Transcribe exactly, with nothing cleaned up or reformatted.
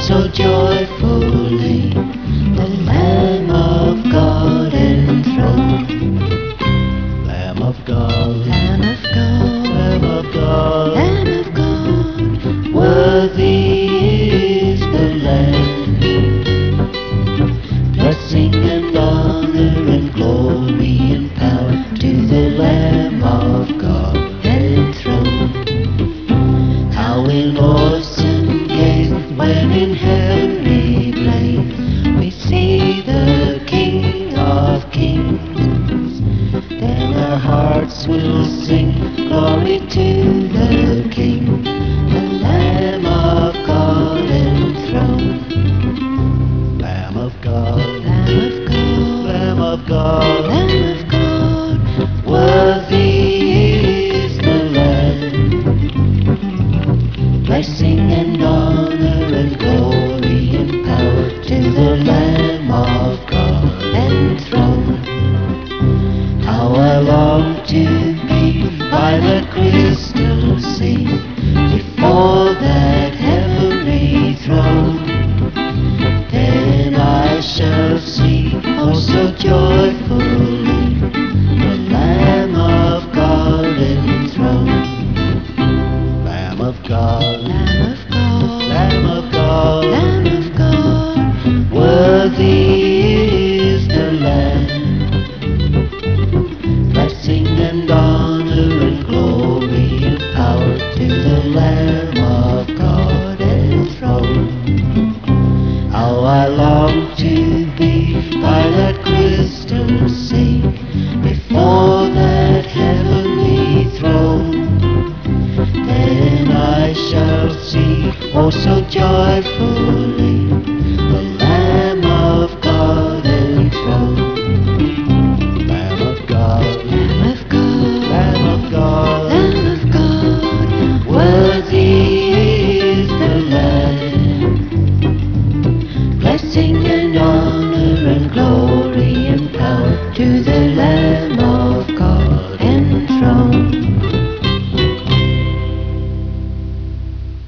so joyfully, the Lamb of God enthroned. Lamb of God, Lamb of God, Lamb of God, Lamb of God, worthy is the Lamb. Blessing and honor and glory and power to the Lamb of God enthroned. How in awesome gaze, when in heavenly place we see the King of Kings, then our hearts will sing glory to the King, the Lamb of God enthroned. Lamb of God, Lamb of God, Lamb of God, Lamb of God, worthy is the Lamb. Blessing and honor and glory and power to the Lamb of God enthroned. How I long to be by the crystal sea, before that heavenly throne. Then I shall see, oh so joyfully, the Lamb of God enthroned. Lamb of God, Lamb of God, Lamb of God, Lamb of God, worthy